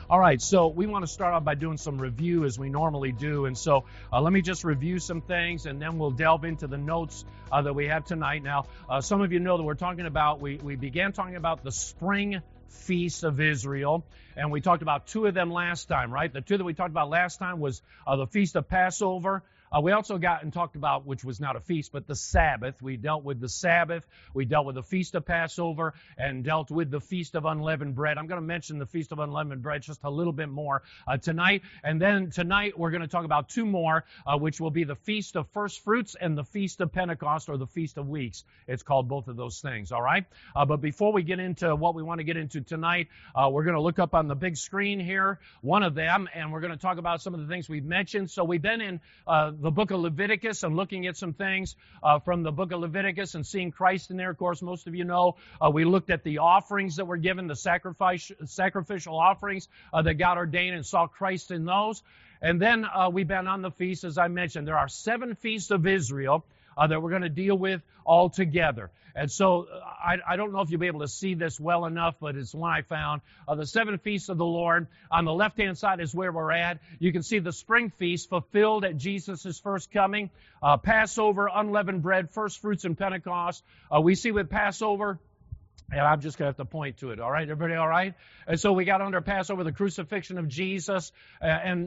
All right, so we want to start off by doing some review as we normally do. And so let me just review some things, and then we'll delve into the notes that we have tonight. Now, some of you know that we're talking about, we began talking about the spring feasts of Israel, and we talked about two of them last time, right? The two that we talked about last time was the Feast of Passover. We also got and talked about, which was not a feast, but the Sabbath. We dealt with the Sabbath. We dealt with the Feast of Passover and dealt with the Feast of Unleavened Bread. I'm going to mention the Feast of Unleavened Bread just a little bit more tonight. And then tonight we're going to talk about two more, which will be the Feast of First Fruits and the Feast of Pentecost, or the Feast of Weeks. It's called both of those things, all right? But before we get into what we want to get into tonight, we're going to look up on the big screen here, one of them, and we're going to talk about some of the things we've mentioned. So we've been in the book of Leviticus and looking at some things from the book of Leviticus and seeing Christ in there. Of course, most of you know we looked at the offerings that were given, the sacrificial offerings that God ordained, and saw Christ in those. And then we've been on the feast, as I mentioned. There are 7 feasts of Israel that we're going to deal with all together. And so I don't know if you'll be able to see this well enough, but it's one I found. The 7 feasts of the Lord. On the left-hand side is where we're at. You can see the spring feast fulfilled at Jesus' first coming. Passover, unleavened bread, first fruits, and Pentecost. We see with Passover, and I'm just going to have to point to it. All right, everybody all right? And so we got under Passover the crucifixion of Jesus and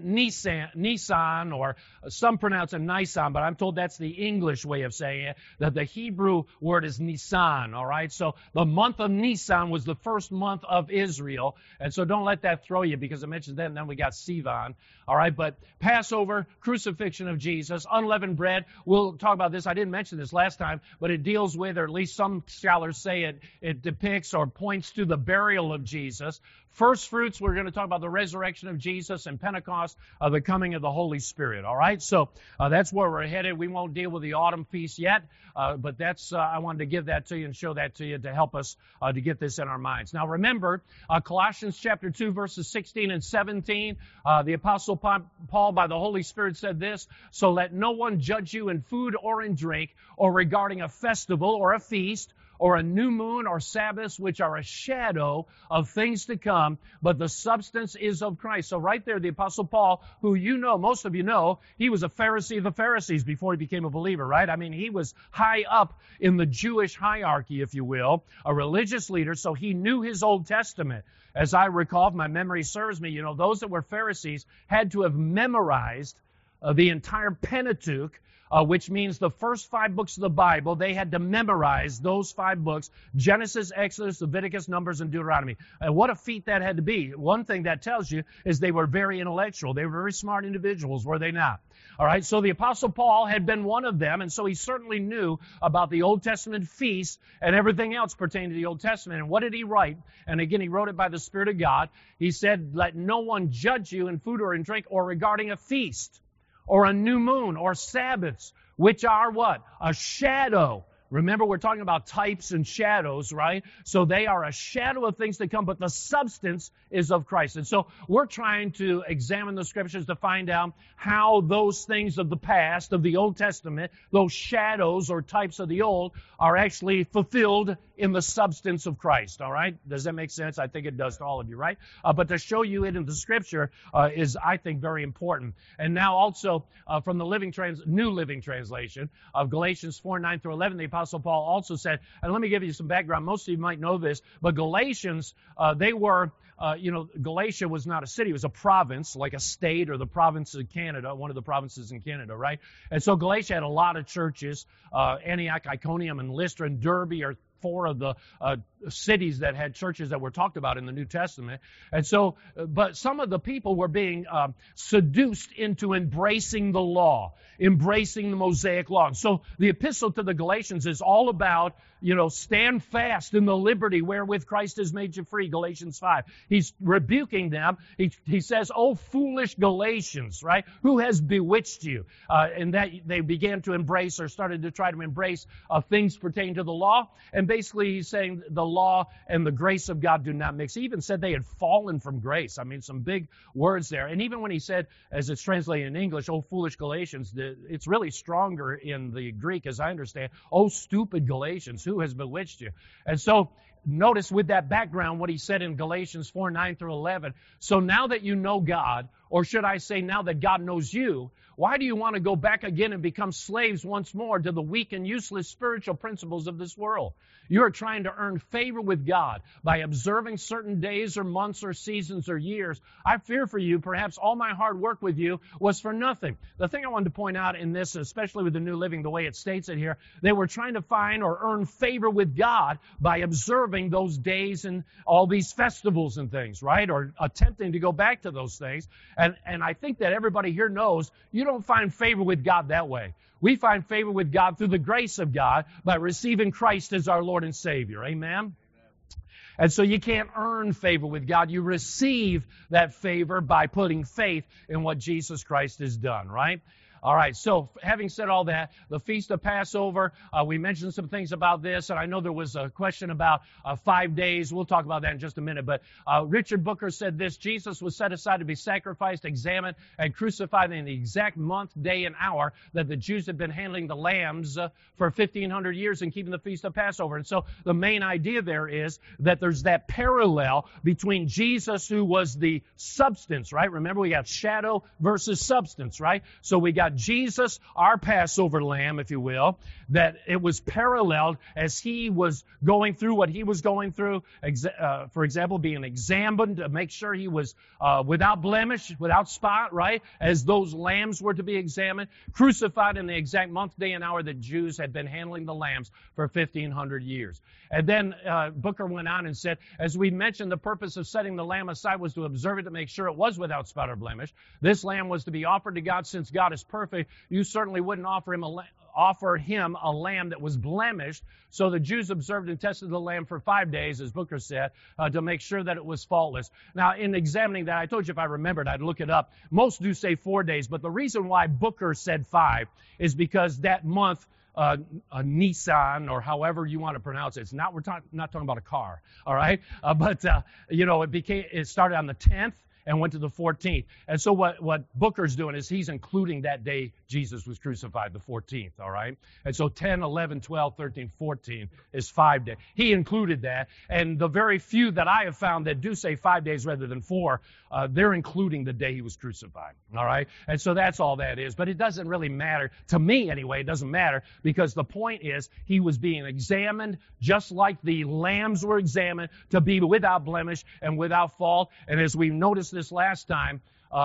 Nisan, or some pronounce it Nisan, but I'm told that's the English way of saying it, that the Hebrew word is Nisan, all right? So the month of Nisan was the first month of Israel, and so don't let that throw you, because it mentions that, and then we got Sivan, all right? But Passover, crucifixion of Jesus, unleavened bread, we'll talk about this. I didn't mention this last time, but it deals with, or at least some scholars say it depicts or points to the burial of Jesus. First fruits, we're going to talk about the resurrection of Jesus, and Pentecost, the coming of the Holy Spirit. All right, so that's where we're headed. We won't deal with the autumn feast yet, but that's I wanted to give that to you and show that to you to help us to get this in our minds. Now remember, Colossians chapter 2, verses 16 and 17, the Apostle Paul, by the Holy Spirit, said this: "So let no one judge you in food or in drink, or regarding a festival or a feast, or a new moon or Sabbaths, which are a shadow of things to come, but the substance is of Christ." So right there, the Apostle Paul, who you know, most of you know, he was a Pharisee of the Pharisees before he became a believer, right? I mean, he was high up in the Jewish hierarchy, if you will, a religious leader, so he knew his Old Testament. As I recall, if my memory serves me, you know, those that were Pharisees had to have memorized the entire Pentateuch, which means the first 5 books of the Bible. They had to memorize those 5 books: Genesis, Exodus, Leviticus, Numbers, and Deuteronomy. And what a feat that had to be. One thing that tells you is they were very intellectual. They were very smart individuals, were they not? All right, so the Apostle Paul had been one of them, and so he certainly knew about the Old Testament feasts and everything else pertaining to the Old Testament. And what did he write? And again, he wrote it by the Spirit of God. He said, "Let no one judge you in food or in drink, or regarding a feast, or a new moon, or Sabbaths, which are" what? "A shadow." Remember, we're talking about types and shadows, right? So they are a shadow of things to come, but the substance is of Christ. And so we're trying to examine the Scriptures to find out how those things of the past, of the Old Testament, those shadows or types of the old, are actually fulfilled in the substance of Christ, all right? Does that make sense? I think it does to all of you, right? But to show you it in the Scripture is, I think, very important. And now also from the New Living Translation of Galatians 4, 9 through 11, the Apostle Paul also said, and let me give you some background. Most of you might know this, but Galatians, they were, Galatia was not a city. It was a province, like a state, or the province of Canada, one of the provinces in Canada, right? And so Galatia had a lot of churches. Antioch, Iconium, and Lystra, and Derbe are 4 of the cities that had churches that were talked about in the New Testament. And so, but some of the people were being seduced into embracing the law, embracing the Mosaic law. So the epistle to the Galatians is all about, stand fast in the liberty wherewith Christ has made you free, Galatians 5. He's rebuking them. He says, "Oh, foolish Galatians," right? "Who has bewitched you?" And that they began to embrace, or started to try to embrace, things pertaining to the law. And basically he's saying the law and the grace of God do not mix. He even said they had fallen from grace. I mean, some big words there. And even when he said, as it's translated in English, "Oh, foolish Galatians," it's really stronger in the Greek, as I understand. "Oh, stupid Galatians, who has bewitched you?" And so notice with that background what he said in Galatians 4:9 through 11. So now that you know God, or should I say now that God knows you, why do you want to go back again and become slaves once more to the weak and useless spiritual principles of this world? You are trying to earn favor with God by observing certain days or months or seasons or years. I fear for you, perhaps all my hard work with you was for nothing. The thing I wanted to point out in this, especially with the New Living, the way it states it here, they were trying to find or earn favor with God by observing those days and all these festivals and things, right? Or attempting to go back to those things. And I think that everybody here knows you don't find favor with God that way. We find favor with God through the grace of God by receiving Christ as our Lord and Savior. Amen? And so you can't earn favor with God. You receive that favor by putting faith in what Jesus Christ has done, right? All right, so having said all that, the Feast of Passover, we mentioned some things about this, and I know there was a question about 5 days. We'll talk about that in just a minute, but Richard Booker said this: Jesus was set aside to be sacrificed, examined, and crucified in the exact month, day, and hour that the Jews had been handling the lambs for 1,500 years and keeping the Feast of Passover. And so the main idea there is that there's that parallel between Jesus, who was the substance, right? Remember, we got shadow versus substance, right? So we got Jesus, our Passover lamb, if you will, that it was paralleled as he was going through what he was going through, for example, being examined to make sure he was without blemish, without spot, right? As those lambs were to be examined, crucified in the exact month, day, and hour that Jews had been handling the lambs for 1,500 years. And then Booker went on and said, as we mentioned, the purpose of setting the lamb aside was to observe it to make sure it was without spot or blemish. This lamb was to be offered to God. Since God is perfect, you certainly wouldn't offer him a lamb that was blemished. So the Jews observed and tested the lamb for 5 days, as Booker said, to make sure that it was faultless. Now, in examining that, I told you if I remembered, I'd look it up. Most do say 4 days, but the reason why Booker said 5 is because that month, Nissan, or however you want to pronounce it. It's not, not talking about a car, all right? It started on the 10th and went to the 14th. And so what Booker's doing is he's including that day Jesus was crucified, the 14th, all right? And so 10, 11, 12, 13, 14 is 5 days. He included that. And the very few that I have found that do say 5 days rather than 4, they're including the day he was crucified, all right? And so that's all that is. But it doesn't really matter. To me, anyway, it doesn't matter, because the point is he was being examined just like the lambs were examined to be without blemish and without fault. And as we noticed this last time,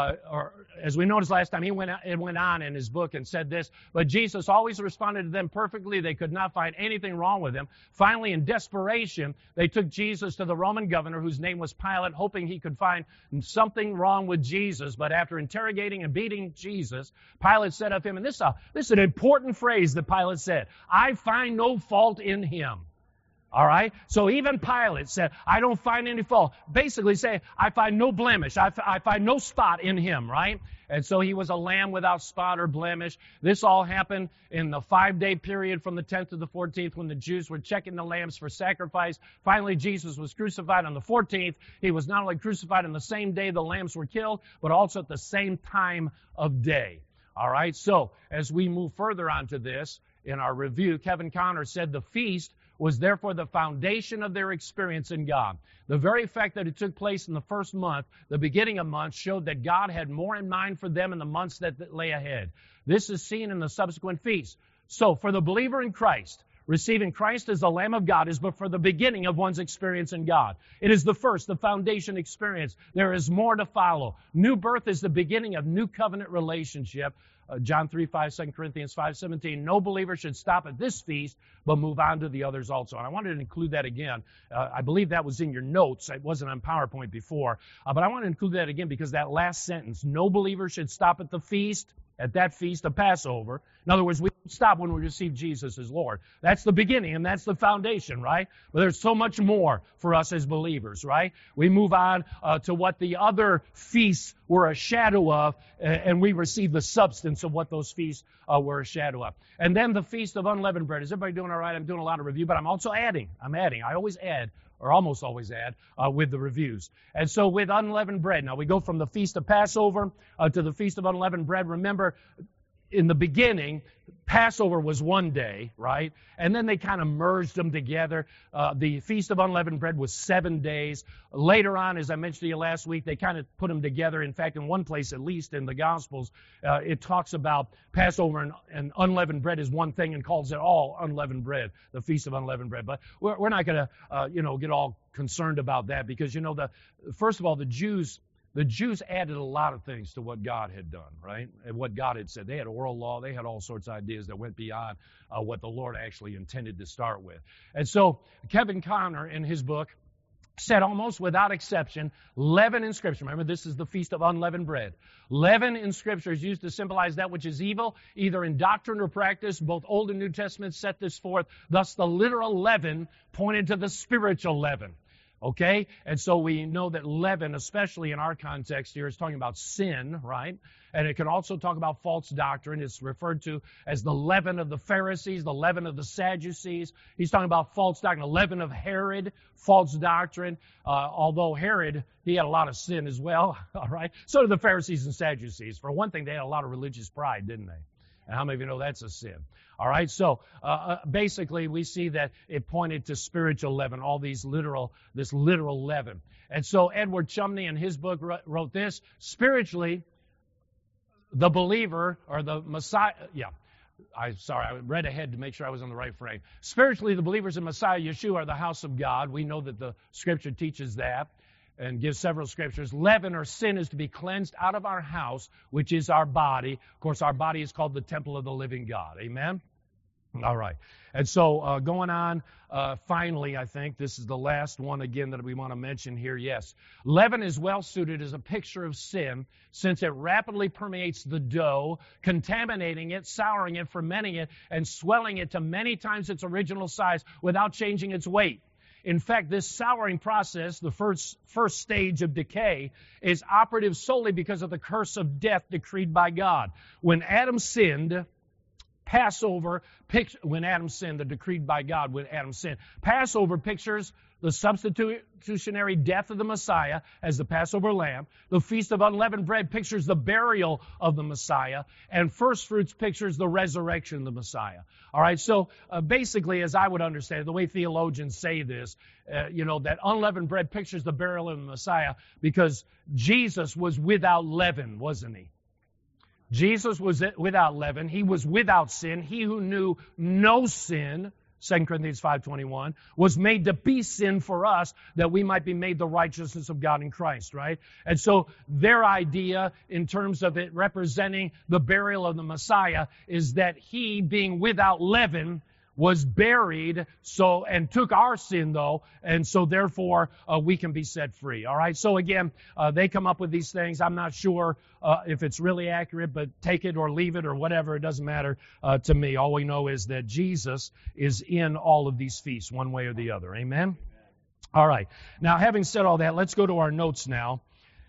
he went on in his book and said this: but Jesus always responded to them perfectly. They could not find anything wrong with him. Finally, in desperation, they took Jesus to the Roman governor, whose name was Pilate, hoping he could find something wrong with Jesus. But after interrogating and beating Jesus, Pilate said of him, and this is an important phrase that Pilate said, "I find no fault in him." All right? So even Pilate said, I don't find any fault. Basically say, I find no blemish. I find no spot in him, right? And so he was a lamb without spot or blemish. This all happened in the 5-day period from the 10th to the 14th, when the Jews were checking the lambs for sacrifice. Finally, Jesus was crucified on the 14th. He was not only crucified on the same day the lambs were killed, but also at the same time of day. All right? So as we move further on to this, in our review, Kevin Conner said the feast was therefore the foundation of their experience in God. The very fact that it took place in the first month, the beginning of months, showed that God had more in mind for them in the months that lay ahead. This is seen in the subsequent feasts. So for the believer in Christ, receiving Christ as the Lamb of God is but for the beginning of one's experience in God. It is the first, the foundation experience. There is more to follow. New birth is the beginning of new covenant relationship. John 3:5, 2 Corinthians 5:17. No believer should stop at this feast, but move on to the others also. And I wanted to include that again. I believe that was in your notes. It wasn't on PowerPoint before. But I want to include that again because that last sentence, no believer should stop at the feast, at that feast of Passover. In other words, we don't stop when we receive Jesus as Lord. That's the beginning and that's the foundation, right? But there's so much more for us as believers, right? We move on to what the other feasts were a shadow of, and we receive the substance of what those feasts were a shadow of. And then the Feast of Unleavened Bread. Is everybody doing all right? I'm doing a lot of review, but I'm also adding. I always add, or almost always add, with the reviews. And so with unleavened bread, now we go from the Feast of Passover to the Feast of Unleavened Bread. Remember, in the beginning, Passover was one day, right? And then they kind of merged them together. The Feast of Unleavened Bread was 7 days. Later on, as I mentioned to you last week, they kind of put them together. In fact, in one place, at least in the Gospels, it talks about Passover and unleavened bread is one thing and calls it all unleavened bread, the Feast of Unleavened Bread. But we're not going to, get all concerned about that because, first of all, the Jews added a lot of things to what God had done, right? And what God had said. They had oral law. They had all sorts of ideas that went beyond what the Lord actually intended to start with. And so Kevin Conner, in his book, said almost without exception, leaven in Scripture. Remember, this is the Feast of Unleavened Bread. Leaven in Scripture is used to symbolize that which is evil, either in doctrine or practice. Both Old and New Testaments set this forth. Thus, the literal leaven pointed to the spiritual leaven. Okay? And so we know that leaven, especially in our context here, is talking about sin, right? And it can also talk about false doctrine. It's referred to as the leaven of the Pharisees, the leaven of the Sadducees. He's talking about false doctrine, the leaven of Herod, false doctrine. Although Herod, he had a lot of sin as well, all right? So did the Pharisees and Sadducees. For one thing, they had a lot of religious pride, didn't they? And how many of you know that's a sin? All right, so basically we see that it pointed to spiritual leaven, this literal leaven. And so Edward Chumney in his book wrote this, spiritually, the believer or the Messiah, I read ahead to make sure I was on the right frame. Spiritually, the believers in Messiah Yeshua are the house of God. We know that the Scripture teaches that and gives several scriptures. Leaven or sin is to be cleansed out of our house, which is our body. Of course, our body is called the temple of the living God. Amen? All right. And so going on, finally, I think this is the last one again that we want to mention here. Yes. Leaven is well suited as a picture of sin since it rapidly permeates the dough, contaminating it, souring it, fermenting it, and swelling it to many times its original size without changing its weight. In fact, this souring process, the first stage of decay, is operative solely because of the curse of death decreed by God. When Adam sinned, Passover decreed by God when Adam sinned. Passover pictures the substitutionary death of the Messiah as the Passover lamb. The Feast of Unleavened Bread pictures the burial of the Messiah. And First Fruits pictures the resurrection of the Messiah. All right, so basically, as I would understand it, the way theologians say this, that unleavened bread pictures the burial of the Messiah because Jesus was without leaven, wasn't he? Jesus was without leaven. He was without sin. He who knew no sin, 2 Corinthians 5:21, was made to be sin for us that we might be made the righteousness of God in Christ, right? And so their idea in terms of it representing the burial of the Messiah is that he, being without leaven, was buried and took our sin though, and so therefore we can be set free. All right, so again, they come up with these things. I'm not sure if it's really accurate, but take it or leave it or whatever, it doesn't matter to me. All we know is that Jesus is in all of these feasts one way or the other. Amen? All right, now having said all that, let's go to our notes now.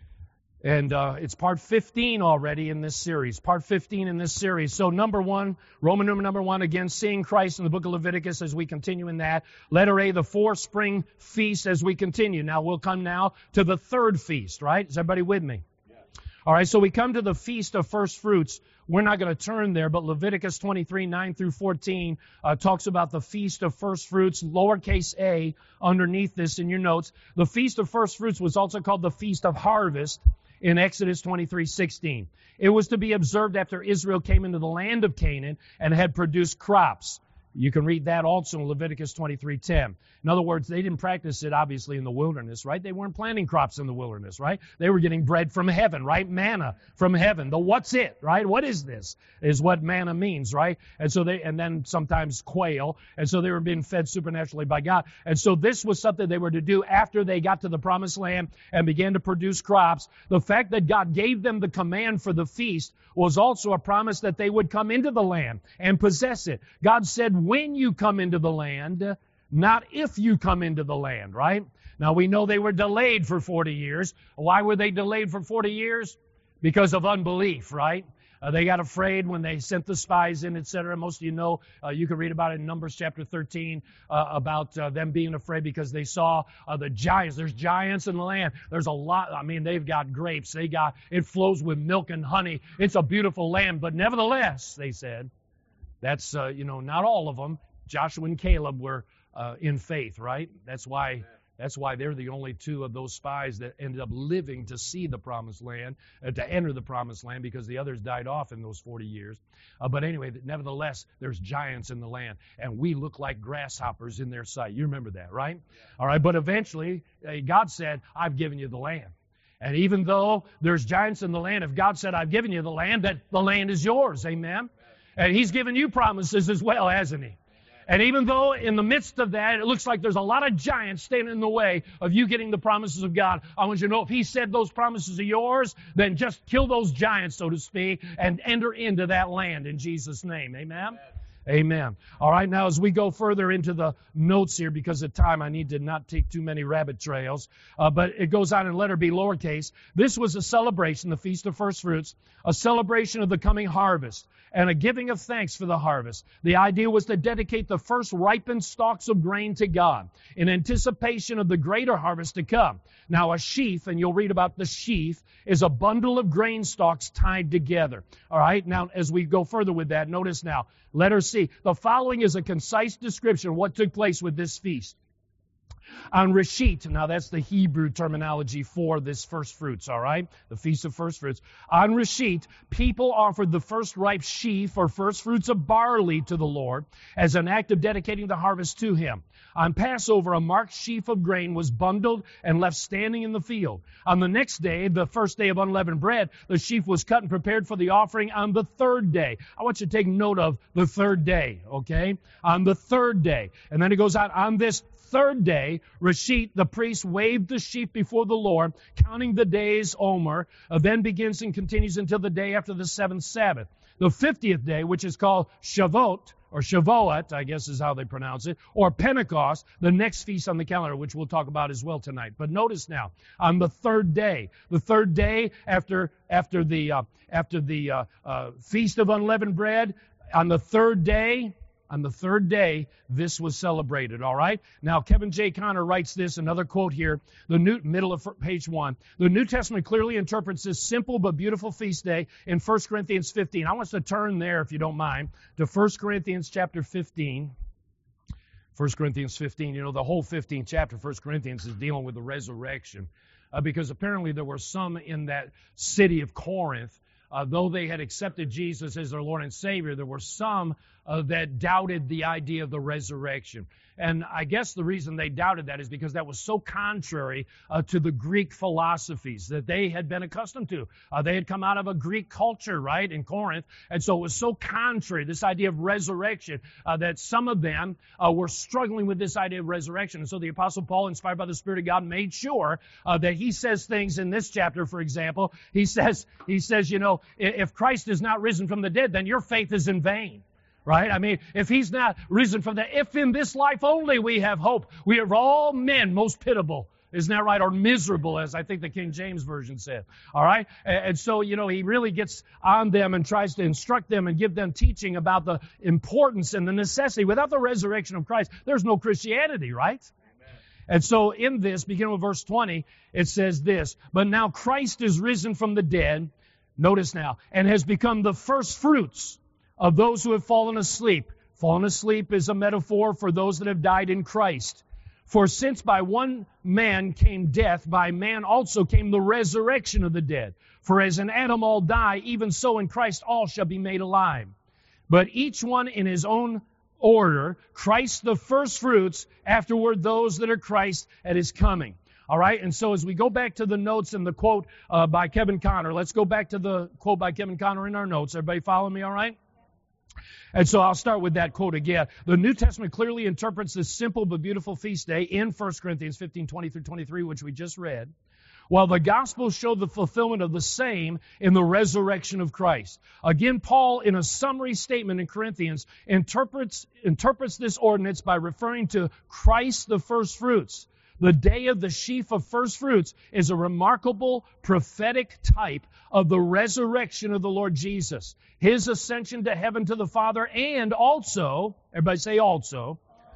And it's part 15 already in this series. Part 15 in this series. So Roman numeral number 1, again, seeing Christ in the book of Leviticus as we continue in that. Letter A, the 4 spring feasts as we continue. Now we'll come now to the third feast, right? Is everybody with me? Yes. All right, so we come to the Feast of First Fruits. We're not going to turn there, but Leviticus 23, 9 through 14 talks about the Feast of First Fruits, lowercase a, underneath this in your notes. The Feast of First Fruits was also called the Feast of Harvest in Exodus 23:16. It was to be observed after Israel came into the land of Canaan and had produced crops. You can read that also in Leviticus 23:10. In other words, they didn't practice it, obviously, in the wilderness, right? They weren't planting crops in the wilderness, right? They were getting bread from heaven, right? Manna from heaven. The what's it, right? What is this? Is what manna means, right? And then sometimes quail. And so they were being fed supernaturally by God. And so this was something they were to do after they got to the promised land and began to produce crops. The fact that God gave them the command for the feast was also a promise that they would come into the land and possess it. God said, when you come into the land, not if you come into the land, right? Now we know they were delayed for 40 years. Why were they delayed for 40 years? Because of unbelief, right? They got afraid when they sent the spies in, etc. Most of you know, you can read about it in Numbers chapter 13, about them being afraid because they saw the giants. There's giants in the land. There's a lot. I mean, they've got grapes. It flows with milk and honey. It's a beautiful land. But nevertheless, they said, That's, not all of them. Joshua and Caleb were in faith, right? That's why they're the only two of those spies that ended up living to see the promised land, to enter the promised land, because the others died off in those 40 years. But anyway, nevertheless, there's giants in the land, and we look like grasshoppers in their sight. You remember that, right? All right, but eventually, God said, I've given you the land. And even though there's giants in the land, if God said, I've given you the land, that the land is yours. Amen? And He's given you promises as well, hasn't He? And even though in the midst of that, it looks like there's a lot of giants standing in the way of you getting the promises of God, I want you to know if He said those promises are yours, then just kill those giants, so to speak, and enter into that land in Jesus' name. Amen? Amen. All right, now as we go further into the notes here, because of time, I need to not take too many rabbit trails. But it goes on in letter B, lowercase. This was a celebration, the Feast of First Fruits, a celebration of the coming harvest, and a giving of thanks for the harvest. The idea was to dedicate the first ripened stalks of grain to God in anticipation of the greater harvest to come. Now, a sheaf, and you'll read about the sheaf, is a bundle of grain stalks tied together. All right, now as we go further with that, notice now, letter C. The following is a concise description of what took place with this feast. On Reshit, now that's the Hebrew terminology for this first fruits, all right? The Feast of First Fruits. On Reshit, people offered the first ripe sheaf or first fruits of barley to the Lord as an act of dedicating the harvest to Him. On Passover, a marked sheaf of grain was bundled and left standing in the field. On the next day, the first day of unleavened bread, the sheaf was cut and prepared for the offering on the third day. I want you to take note of the third day, okay? On the third day. And then it goes on this third day, Reshit, the priest, waved the sheaf before the Lord, counting the days Omer, then begins and continues until the day after the seventh Sabbath. The 50th day, which is called Shavuot, or Shavuot, I guess is how they pronounce it, or Pentecost, the next feast on the calendar, which we'll talk about as well tonight. But notice now, on the third day after the Feast of Unleavened Bread, on the third day, this was celebrated, all right? Now, Kevin J. Conner writes this, another quote here, middle of page 1. The New Testament clearly interprets this simple but beautiful feast day in 1 Corinthians 15. I want us to turn there, if you don't mind, to 1 Corinthians chapter 15. 1 Corinthians 15, the whole 15th chapter, 1 Corinthians, is dealing with the resurrection. Because apparently there were some in that city of Corinth, though they had accepted Jesus as their Lord and Savior, there were some that doubted the idea of the resurrection. And I guess the reason they doubted that is because that was so contrary to the Greek philosophies that they had been accustomed to. They had come out of a Greek culture, right, in Corinth, and so it was so contrary, this idea of resurrection, that some of them were struggling with this idea of resurrection. And so the Apostle Paul, inspired by the Spirit of God, made sure that he says things in this chapter, for example. He says, if Christ is not risen from the dead, then your faith is in vain. Right? I mean, if He's not risen from the, if in this life only we have hope, we are all men most pitiable. Isn't that right? Or miserable, as I think the King James Version said. All right? And so, he really gets on them and tries to instruct them and give them teaching about the importance and the necessity. Without the resurrection of Christ, there's no Christianity, right? Amen. And so in this, beginning with verse 20, it says this, but now Christ is risen from the dead, notice now, and has become the first fruits of those who have fallen asleep. Fallen asleep is a metaphor for those that have died in Christ. For since by one man came death, by man also came the resurrection of the dead. For as in Adam all die, even so in Christ all shall be made alive. But each one in his own order, Christ the first fruits, afterward those that are Christ at His coming. All right, and so as we go back to the notes and the quote by Kevin Conner, let's go back to the quote by Kevin Conner in our notes. Everybody follow me, all right? And so I'll start with that quote again. The New Testament clearly interprets this simple but beautiful feast day in 1 Corinthians 15, 20 through 23, which we just read, while the Gospels show the fulfillment of the same in the resurrection of Christ. Again, Paul, in a summary statement in Corinthians, interprets this ordinance by referring to Christ the first fruits. The day of the sheaf of first fruits is a remarkable prophetic type of the resurrection of the Lord Jesus, His ascension to heaven to the Father, and also, everybody say also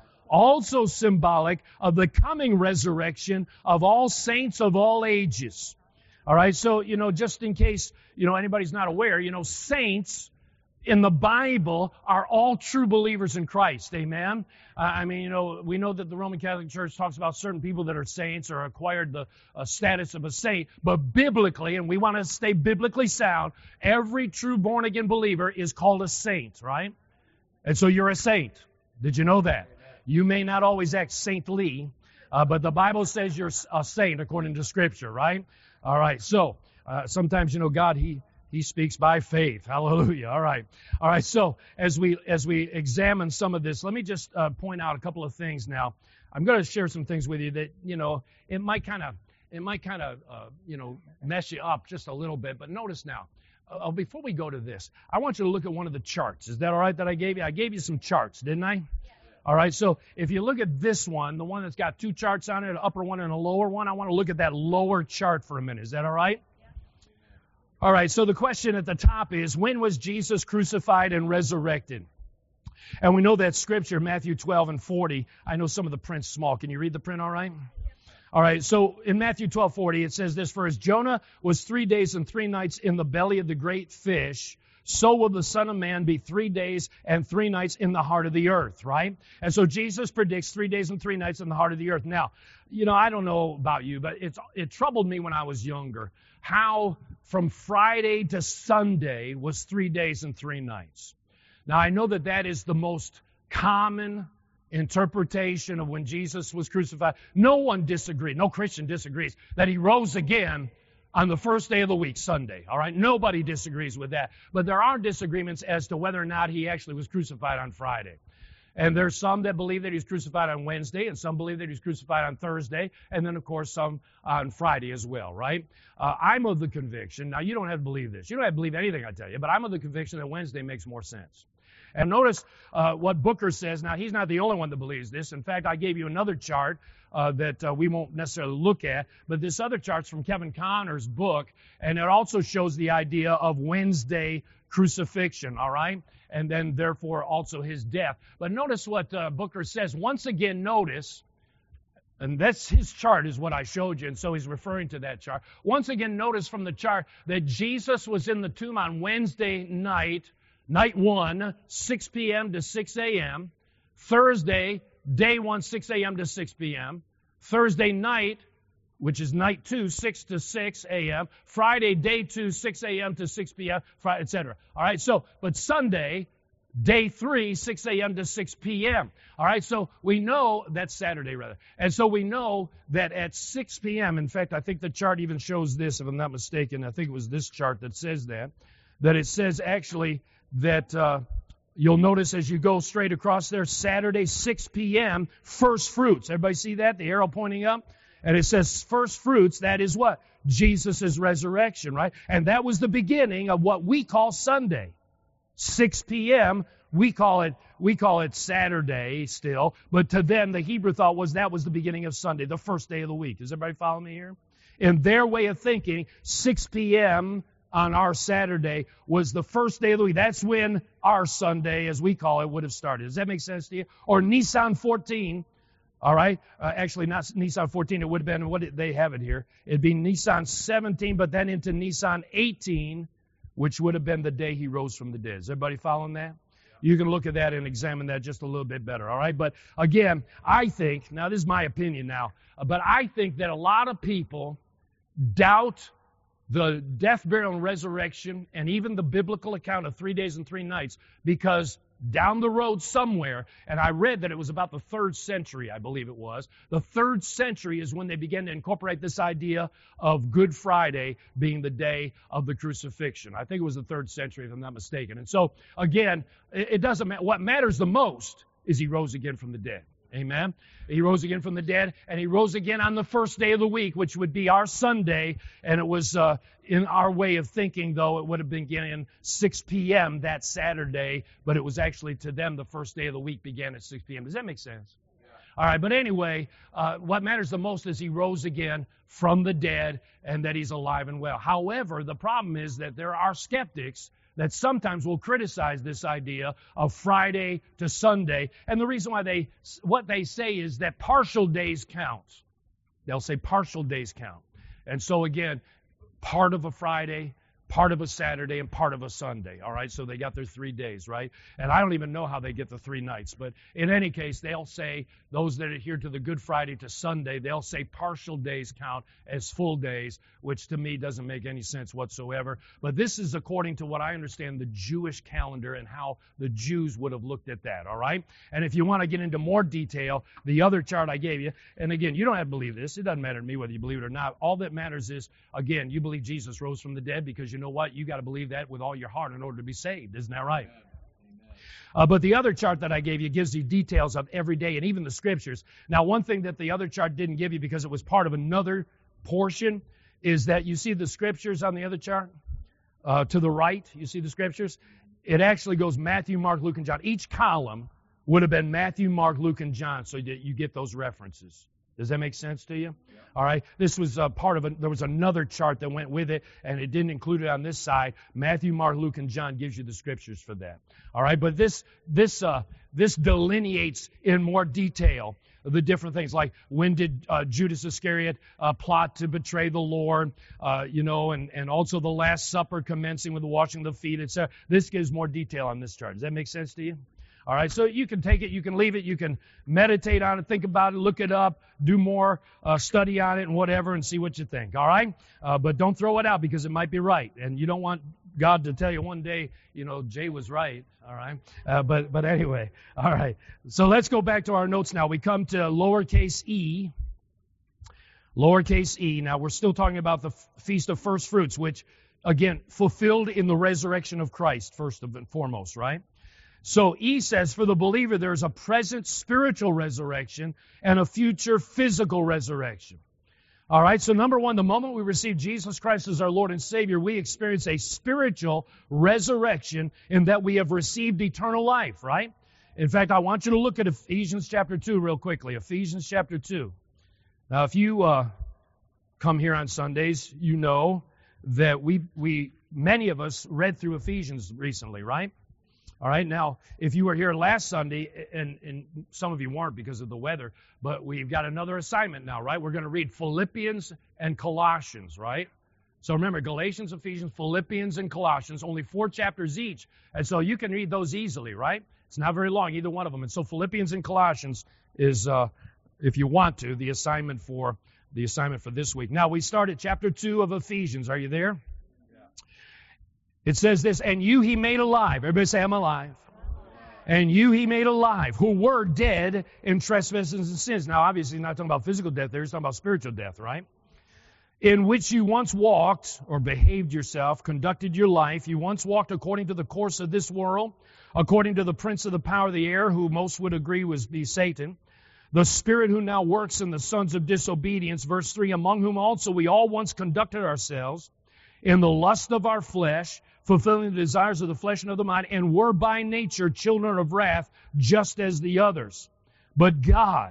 symbolic of the coming resurrection of all saints of all ages. All right, so, just in case, anybody's not aware, saints in the Bible are all true believers in Christ. Amen? We know that the Roman Catholic Church talks about certain people that are saints or acquired the status of a saint, but biblically, and we want to stay biblically sound, every true born-again believer is called a saint, right? And so you're a saint. Did you know that? You may not always act saintly, but the Bible says you're a saint according to Scripture, right? All right, so sometimes, God, He speaks by faith. Hallelujah. All right. So as we examine some of this, let me just point out a couple of things now. I'm going to share some things with you that, it might kind of mess you up just a little bit. But notice now, before we go to this, I want you to look at one of the charts. Is that all right that I gave you? I gave you some charts, didn't I? All right, so if you look at this one, the one that's got two charts on it, an upper one and a lower one, I want to look at that lower chart for a minute. Is that all right? All right, so the question at the top is, when was Jesus crucified and resurrected? And we know that Scripture, Matthew 12 and 40. I know some of the print's small. Can you read the print all right? All right, so in Matthew 12:40, it says this, "For as Jonah was 3 days and 3 nights in the belly of the great fish, so will the Son of Man be 3 days and 3 nights in the heart of the earth," right? And so Jesus predicts 3 days and 3 nights in the heart of the earth. Now, I don't know about you, but it troubled me when I was younger how from Friday to Sunday was 3 days and 3 nights. Now, I know that is the most common interpretation of when Jesus was crucified. No one disagreed, no Christian disagrees, that He rose again on the first day of the week, Sunday. All right? Nobody disagrees with that. But there are disagreements as to whether or not He actually was crucified on Friday. And there's some that believe that He was crucified on Wednesday, and some believe that He was crucified on Thursday, and then, of course, some on Friday as well, right? I'm of the conviction, now you don't have to believe this. You don't have to believe anything I tell you, but I'm of the conviction that Wednesday makes more sense. And notice what Booker says. Now, he's not the only one that believes this. In fact, I gave you another chart that we won't necessarily look at, but this other chart's from Kevin Conner's book, and it also shows the idea of Wednesday crucifixion, all right? And then, therefore, also His death. But notice what Booker says. Once again, notice, and that's his chart is what I showed you, and so he's referring to that chart. Once again, notice from the chart that Jesus was in the tomb on Wednesday night 1, 6 p.m. to 6 a.m. Thursday, day 1, 6 a.m. to 6 p.m. Thursday night, which is night 2, 6 to 6 a.m. Friday, day 2, 6 a.m. to 6 p.m., etc. All right, so, but Sunday, day 3, 6 a.m. to 6 p.m. All right, so we know, that's Saturday rather, and so we know that at 6 p.m., in fact, I think the chart even shows this, if I'm not mistaken, I think it was this chart that says that it says actually that you'll notice as you go straight across there, Saturday, 6 p.m., first fruits. Everybody see that? The arrow pointing up? And it says first fruits, that is what? Jesus' resurrection, right? And that was the beginning of what we call Sunday. 6 p.m., we call it Saturday still, but to them, the Hebrew thought was that was the beginning of Sunday, the first day of the week. Does everybody follow me here? In their way of thinking, 6 p.m., on our Saturday was the first day of the week. That's when our Sunday, as we call it, would have started. Does that make sense to you? Or Nisan 14, all right? Actually, not Nisan 14. It would have been, they have it here. It'd be Nisan 17, but then into Nisan 18, which would have been the day He rose from the dead. Is everybody following that? You can look at that and examine that just a little bit better, all right? But again, I think, now this is my opinion now, but I think that a lot of people doubt the death, burial, and resurrection, and even the biblical account of 3 days and 3 nights, because down the road somewhere, and I read that it was about the 3rd century, I believe it was. The 3rd century is when they began to incorporate this idea of Good Friday being the day of the crucifixion. I think it was the 3rd century, if I'm not mistaken. And so, again, it doesn't matter. What matters the most is He rose again from the dead. Amen. He rose again from the dead, and He rose again on the first day of the week, which would be our Sunday. And it was in our way of thinking, though, it would have been beginning 6 p.m. that Saturday, but it was actually to them the first day of the week began at 6 p.m. Does that make sense? Yeah. All right, but anyway, what matters the most is He rose again from the dead and that He's alive and well. However, the problem is that there are skeptics that sometimes will criticize this idea of Friday to Sunday. And the reason why what they say is that partial days count. They'll say partial days count. And so again, part of a Friday, part of a Saturday and part of a Sunday. All right, so they got their 3 days, right? And I don't even know how they get the 3 nights, but in any case, they'll say, those that adhere to the Good Friday to Sunday, they'll say partial days count as full days, which to me doesn't make any sense whatsoever. But this is according to what I understand the Jewish calendar and how the Jews would have looked at that, all right? And if you want to get into more detail, the other chart I gave you, and again, you don't have to believe this. It doesn't matter to me whether you believe it or not. All that matters is, again, you believe Jesus rose from the dead, because you know what? You got to believe that with all your heart in order to be saved. Isn't that right? But the other chart that I gave you gives you details of every day and even the scriptures. Now, one thing that the other chart didn't give you because it was part of another portion is that you see the scriptures on the other chart? To the right, you see the scriptures? It actually goes Matthew, Mark, Luke, and John. Each column would have been Matthew, Mark, Luke, and John, so that you get those references. Does that make sense to you? Yeah. All right. This was part of it. There was another chart that went with it, and it didn't include it on this side. Matthew, Mark, Luke, and John gives you the scriptures for that. All right. But this delineates in more detail the different things, like when did Judas Iscariot plot to betray the Lord, and also the Last Supper commencing with the washing of the feet, etc. This gives more detail on this chart. Does that make sense to you? All right, so you can take it, you can leave it, you can meditate on it, think about it, look it up, do more study on it and whatever, and see what you think, all right? But don't throw it out because it might be right, and you don't want God to tell you one day, Jay was right, all right? But anyway, all right. So let's go back to our notes now. We come to lowercase e. Lowercase e. Now, we're still talking about the Feast of First Fruits, which, again, fulfilled in the resurrection of Christ, first and foremost, right? So E says, for the believer, there is a present spiritual resurrection and a future physical resurrection. All right, so number one, the moment we receive Jesus Christ as our Lord and Savior, we experience a spiritual resurrection in that we have received eternal life, right? In fact, I want you to look at Ephesians chapter 2 real quickly. Ephesians chapter 2. Now, if you come here on Sundays, you know that many of us read through Ephesians recently, right? All right, now, if you were here last Sunday, and some of you weren't because of the weather, but we've got another assignment now, right? We're going to read Philippians and Colossians, right? So remember, Galatians, Ephesians, Philippians, and Colossians, only 4 chapters each, and so you can read those easily, right? It's not very long, either one of them. And so Philippians and Colossians is, if you want to, the assignment for this week. Now, we start at chapter 2 of Ephesians. Are you there? It says this, and you he made alive. Everybody say, I'm alive. And you he made alive, who were dead in trespasses and sins. Now, obviously, not talking about physical death there. He's talking about spiritual death, right? In which you once walked, or behaved yourself, conducted your life. You once walked according to the course of this world, according to the prince of the power of the air, who most would agree be Satan. The spirit who now works in the sons of disobedience. Verse 3, among whom also we all once conducted ourselves in the lust of our flesh, fulfilling the desires of the flesh and of the mind, and were by nature children of wrath, just as the others. But God,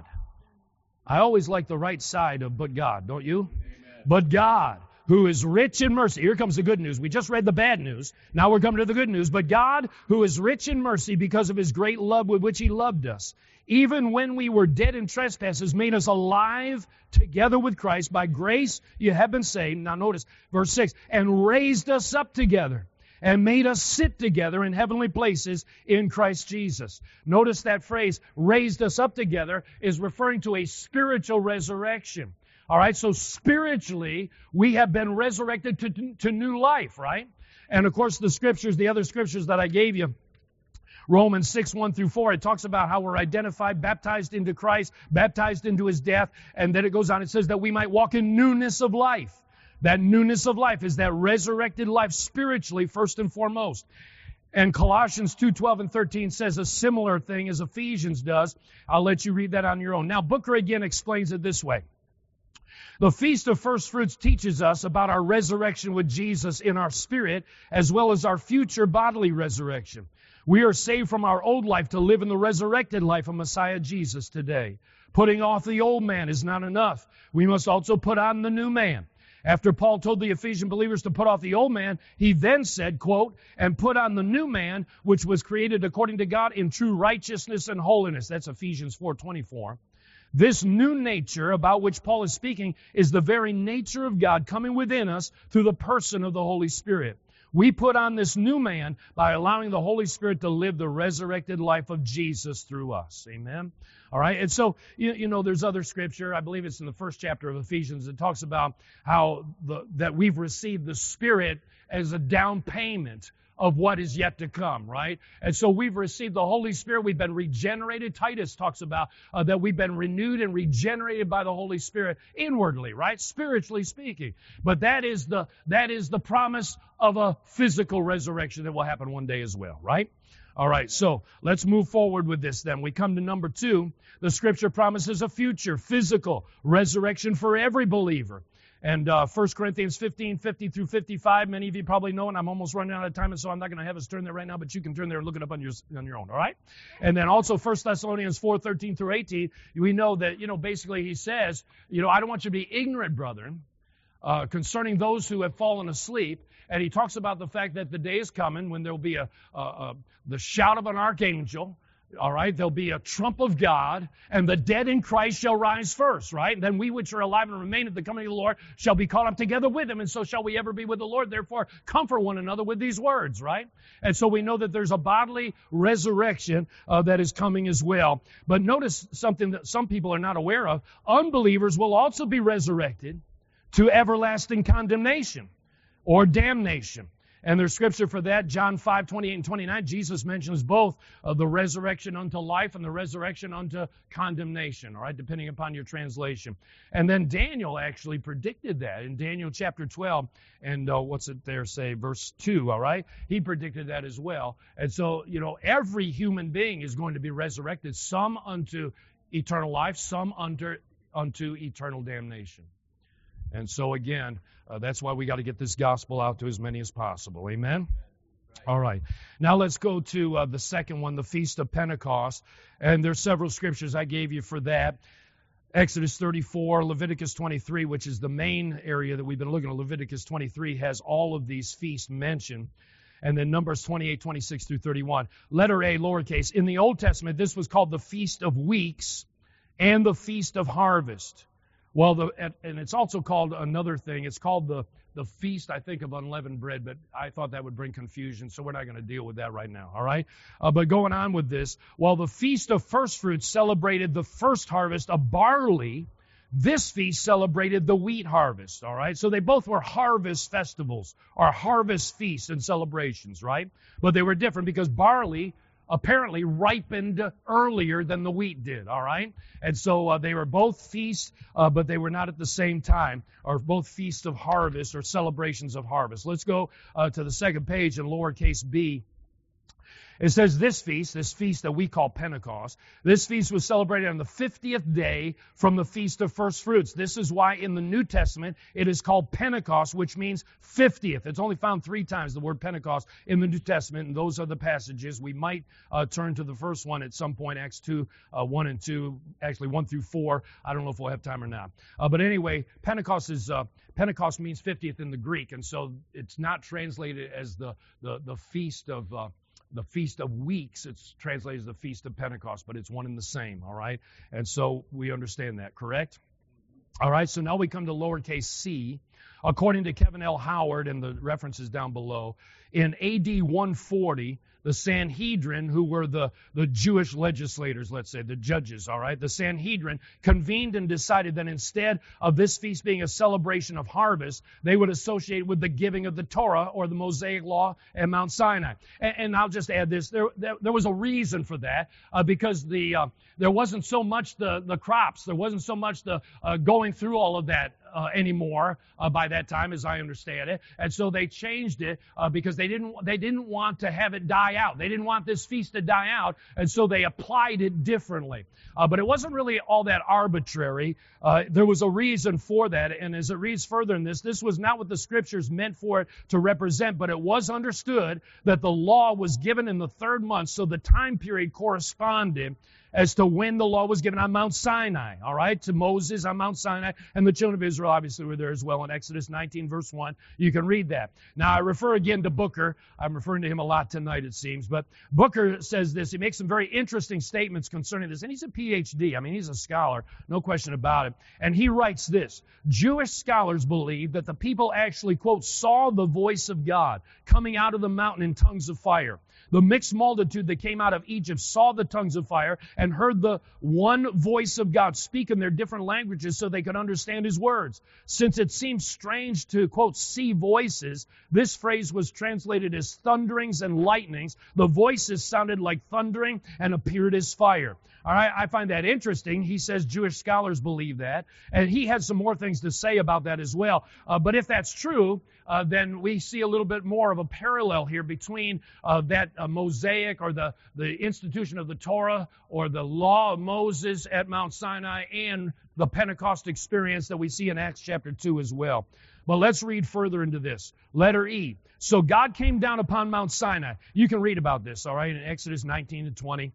I always like the right side of but God, don't you? Amen. But God, who is rich in mercy. Here comes the good news. We just read the bad news. Now we're coming to the good news. But God, who is rich in mercy because of his great love with which he loved us, even when we were dead in trespasses, made us alive together with Christ. By grace you have been saved. Now notice, verse 6, and raised us up together and made us sit together in heavenly places in Christ Jesus. Notice that phrase, raised us up together, is referring to a spiritual resurrection. All right, so spiritually, we have been resurrected to new life, right? And of course, the other scriptures that I gave you, Romans 6, 1 through 4, it talks about how we're identified, baptized into Christ, baptized into his death, and then it goes on, it says that we might walk in newness of life. That newness of life is that resurrected life spiritually, first and foremost. And Colossians 2, 12 and 13 says a similar thing as Ephesians does. I'll let you read that on your own. Now, Booker again explains it this way. The Feast of First Fruits teaches us about our resurrection with Jesus in our spirit, as well as our future bodily resurrection. We are saved from our old life to live in the resurrected life of Messiah Jesus today. Putting off the old man is not enough. We must also put on the new man. After Paul told the Ephesian believers to put off the old man, he then said, quote, and put on the new man, which was created according to God in true righteousness and holiness. That's Ephesians 4:24. This new nature about which Paul is speaking is the very nature of God coming within us through the person of the Holy Spirit. We put on this new man by allowing the Holy Spirit to live the resurrected life of Jesus through us. Amen? All right? And so, you know, there's other scripture. I believe it's in the first chapter of Ephesians. It talks about how that we've received the Spirit as a down payment of what is yet to come, right? And so we've received the Holy Spirit. We've been regenerated. Titus talks about that we've been renewed and regenerated by the Holy Spirit inwardly, right? Spiritually speaking. But that is the promise of a physical resurrection that will happen one day as well, right? All right, so let's move forward with this then. We come to number 2. The Scripture promises a future physical resurrection for every believer. And 1 Corinthians 15, 50 through 55, many of you probably know, and I'm almost running out of time, and so I'm not going to have us turn there right now, but you can turn there and look it up on your own, all right? And then also 1 Thessalonians 4, 13 through 18, we know that, basically he says, I don't want you to be ignorant, brethren, concerning those who have fallen asleep. And he talks about the fact that the day is coming when there will be the shout of an archangel. All right, there'll be a trump of God, and the dead in Christ shall rise first, right? And then we which are alive and remain at the coming of the Lord shall be caught up together with him, and so shall we ever be with the Lord. Therefore, comfort one another with these words, right? And so we know that there's a bodily resurrection that is coming as well. But notice something that some people are not aware of. Unbelievers will also be resurrected to everlasting condemnation or damnation. And there's scripture for that, John 5, 28 and 29. Jesus mentions both the resurrection unto life and the resurrection unto condemnation, all right, depending upon your translation. And then Daniel actually predicted that in Daniel chapter 12. And what's it there say? Verse 2, all right? He predicted that as well. And so, every human being is going to be resurrected, some unto eternal life, some unto eternal damnation. And so again, that's why we got to get this gospel out to as many as possible. Amen? All right. Now let's go to the second one, the Feast of Pentecost. And there's several scriptures I gave you for that. Exodus 34, Leviticus 23, which is the main area that we've been looking at. Leviticus 23 has all of these feasts mentioned. And then Numbers 28, 26 through 31. Letter A, lowercase. In the Old Testament, this was called the Feast of Weeks and the Feast of Harvest. Well, and it's also called another thing. It's called the Feast, I think, of Unleavened Bread, but I thought that would bring confusion, so we're not going to deal with that right now, all right? But going on with this, while the Feast of First Fruits celebrated the first harvest of barley, this feast celebrated the wheat harvest, all right? So they both were harvest festivals or harvest feasts and celebrations, right? But they were different because barley apparently ripened earlier than the wheat did, all right? And so they were both feasts, but they were not at the same time, or both feasts of harvest or celebrations of harvest. Let's go to the second page in lowercase b. It says this feast that we call Pentecost, this feast was celebrated on the 50th day from the Feast of First Fruits. This is why in the New Testament it is called Pentecost, which means 50th. It's only found 3 times, the word Pentecost, in the New Testament, and those are the passages. We might turn to the first one at some point, Acts 2, 1 and 2, actually 1 through 4. I don't know if we'll have time or not. But anyway, Pentecost means 50th in the Greek, and so it's not translated as the Feast of the Feast of Weeks. It's translated as the Feast of Pentecost, but it's one and the same, all right? And so we understand that, correct? All right, so now we come to lowercase c. According to Kevin L. Howard, and the references down below, in AD 140, the Sanhedrin, who were the Jewish legislators, let's say, the judges, all right? The Sanhedrin convened and decided that instead of this feast being a celebration of harvest, they would associate it with the giving of the Torah or the Mosaic Law at Mount Sinai. And I'll just add this. There was a reason for that because there wasn't so much the crops. There wasn't so much the going through all of that anymore by that time, as I understand it. And so they changed it because they didn't want to have it die out. They didn't want this feast to die out, and so they applied it differently. But it wasn't really all that arbitrary. There was a reason for that, and as it reads further in this was not what the Scriptures meant for it to represent, but it was understood that the law was given in the 3rd month, so the time period corresponded as to when the law was given on Mount Sinai, all right, to Moses on Mount Sinai and the children of Israel Israel obviously were there as well in Exodus 19, verse 1. You can read that. Now, I refer again to Booker. I'm referring to him a lot tonight, it seems. But Booker says this. He makes some very interesting statements concerning this. And he's a PhD. I mean, he's a scholar. No question about it. And he writes this. Jewish scholars believe that the people actually, quote, saw the voice of God coming out of the mountain in tongues of fire. The mixed multitude that came out of Egypt saw the tongues of fire and heard the one voice of God speak in their different languages so they could understand his words. Since it seems strange to, quote, see voices, this phrase was translated as thunderings and lightnings. The voices sounded like thundering and appeared as fire. All right, I find that interesting. He says Jewish scholars believe that. And he has some more things to say about that as well. But if that's true, then we see a little bit more of a parallel here between that Mosaic or the institution of the Torah or the law of Moses at Mount Sinai and the Pentecost experience that we see in Acts chapter 2 as well. But let's read further into this. Letter E. So God came down upon Mount Sinai. You can read about this, all right, in Exodus 19 and 20.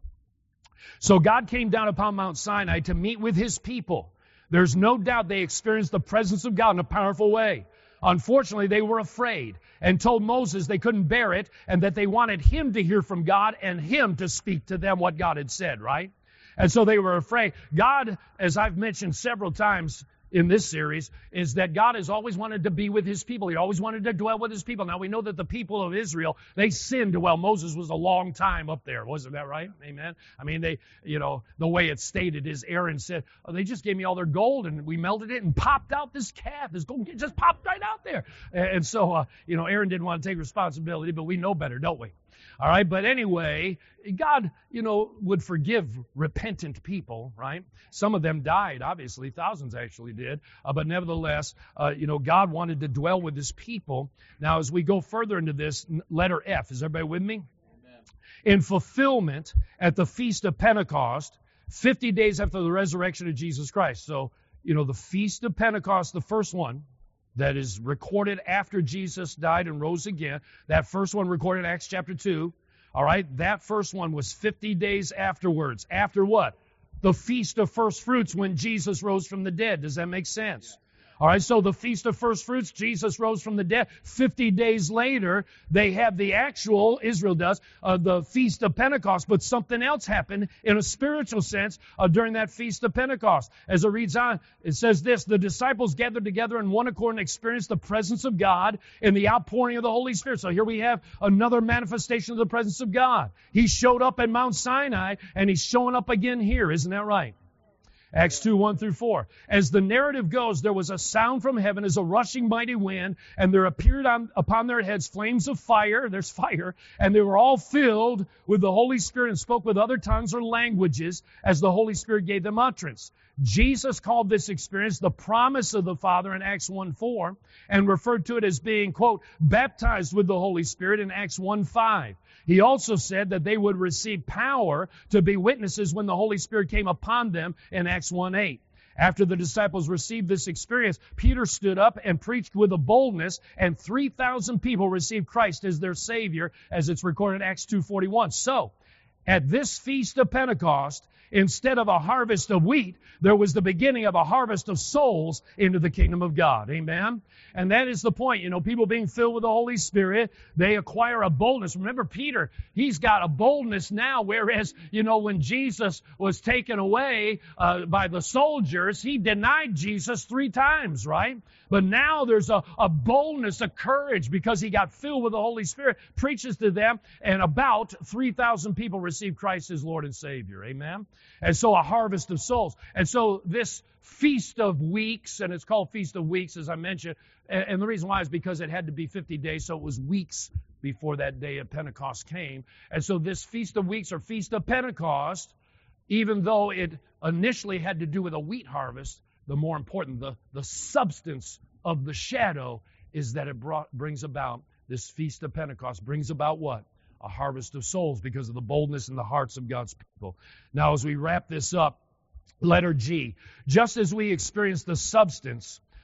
So God came down upon Mount Sinai to meet with his people. There's no doubt they experienced the presence of God in a powerful way. Unfortunately, they were afraid and told Moses they couldn't bear it and that they wanted him to hear from God and him to speak to them what God had said, right? And so they were afraid. God, as I've mentioned several times in this series, is that God has always wanted to be with his people. He always wanted to dwell with his people. Now, we know that the people of Israel, they sinned while Moses was a long time up there. Wasn't that right? Amen? I mean, they, the way it's stated is Aaron said, they just gave me all their gold and we melted it and popped out this calf. This gold just popped right out there. And so, Aaron didn't want to take responsibility, but we know better, don't we? All right, but anyway, God, would forgive repentant people, right? Some of them died, obviously. Thousands actually did. But nevertheless, God wanted to dwell with his people. Now, as we go further into this, letter F, is everybody with me? Amen. In fulfillment, at the Feast of Pentecost, 50 days after the resurrection of Jesus Christ. So, the Feast of Pentecost, the first one, that is recorded after Jesus died and rose again. That first one recorded in Acts chapter 2. All right, that first one was 50 days afterwards. After what? The Feast of First Fruits when Jesus rose from the dead. Does that make sense? All right, so the Feast of First Fruits, Jesus rose from the dead. 50 days later, they have the actual, Israel does, the Feast of Pentecost. But something else happened in a spiritual sense during that Feast of Pentecost. As it reads on, it says this, the disciples gathered together in one accord and experienced the presence of God and the outpouring of the Holy Spirit. So here we have another manifestation of the presence of God. He showed up at Mount Sinai, and he's showing up again here. Isn't that right? Acts 2, 1 through 4. As the narrative goes, there was a sound from heaven as a rushing mighty wind, and there appeared upon their heads flames of fire. There's fire. And they were all filled with the Holy Spirit and spoke with other tongues or languages as the Holy Spirit gave them utterance. Jesus called this experience the promise of the Father in Acts 1:4 and referred to it as being, quote, baptized with the Holy Spirit in Acts 1:5. He also said that they would receive power to be witnesses when the Holy Spirit came upon them in Acts 1:8. After the disciples received this experience, Peter stood up and preached with a boldness, and 3,000 people received Christ as their Savior, as it's recorded in Acts 2:41. So, at this Feast of Pentecost, instead of a harvest of wheat, there was the beginning of a harvest of souls into the kingdom of God. Amen? And that is the point. People being filled with the Holy Spirit, they acquire a boldness. Remember, Peter, he's got a boldness now, whereas, when Jesus was taken away by the soldiers, he denied Jesus 3 times, right? But now there's a boldness, a courage, because he got filled with the Holy Spirit, preaches to them, and about 3,000 people receive Christ as Lord and Savior. Amen? And so a harvest of souls. And so this Feast of Weeks, and it's called Feast of Weeks, as I mentioned, and the reason why is because it had to be 50 days, so it was weeks before that day of Pentecost came. And so this Feast of Weeks, or Feast of Pentecost, even though it initially had to do with a wheat harvest, the more important, the substance of the shadow is that it brings about, this Feast of Pentecost brings about what? A harvest of souls because of the boldness in the hearts of God's people. Now, as we wrap this up, letter G. Just as we experience the substance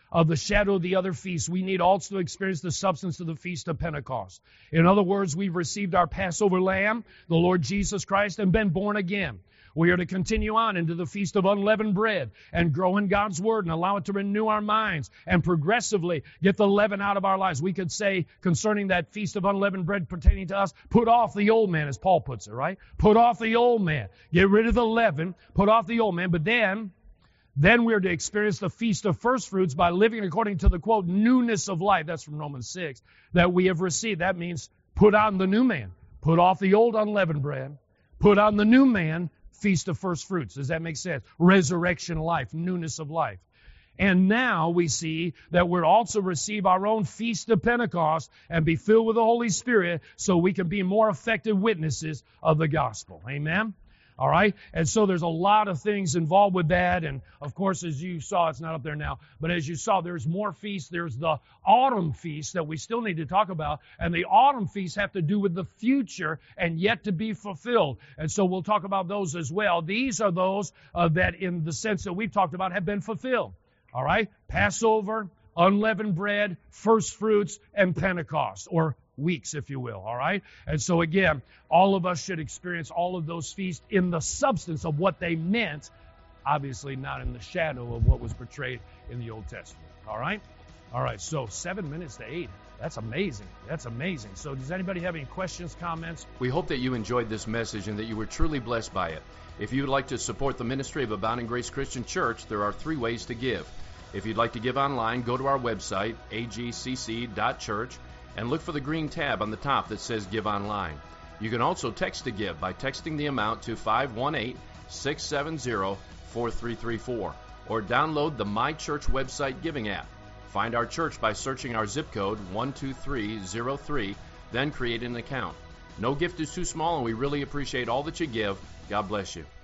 of the shadow of the other feasts, we need also to experience the substance of the Feast of Pentecost. In other words, we've received our Passover lamb, the Lord Jesus Christ, and been born again. We are to continue on into the Feast of Unleavened Bread and grow in God's Word and allow it to renew our minds and progressively get the leaven out of our lives. We could say concerning that Feast of Unleavened Bread pertaining to us, put off the old man, as Paul puts it, right? Put off the old man. Get rid of the leaven. Put off the old man. But then we're to experience the Feast of First Fruits by living according to the, quote, newness of life. That's from Romans 6, that we have received. That means put on the new man. Put off the old unleavened bread. Put on the new man, Feast of First Fruits. Does that make sense? Resurrection life, newness of life. And now we see that we're also receive our own Feast of Pentecost and be filled with the Holy Spirit so we can be more effective witnesses of the gospel. Amen? All right? And so there's a lot of things involved with that. And, of course, as you saw, it's not up there now, but as you saw, there's more feasts. There's the autumn feast that we still need to talk about. And the autumn feasts have to do with the future and yet to be fulfilled. And so we'll talk about those as well. These are those that, in the sense that we've talked about, have been fulfilled. All right? Passover, unleavened bread, first fruits, and Pentecost, or weeks, if you will, all right? And so, again, all of us should experience all of those feasts in the substance of what they meant, obviously not in the shadow of what was portrayed in the Old Testament, all right? All right, so 7 minutes to 8. That's amazing. That's amazing. So does anybody have any questions, comments? We hope that you enjoyed this message and that you were truly blessed by it. If you would like to support the ministry of Abounding Grace Christian Church, there are 3 ways to give. If you'd like to give online, go to our website, agcc.church, and look for the green tab on the top that says Give Online. You can also text to give by texting the amount to 518-670-4334, or download the My Church website giving app. Find our church by searching our zip code 12303, then create an account. No gift is too small, and we really appreciate all that you give. God bless you.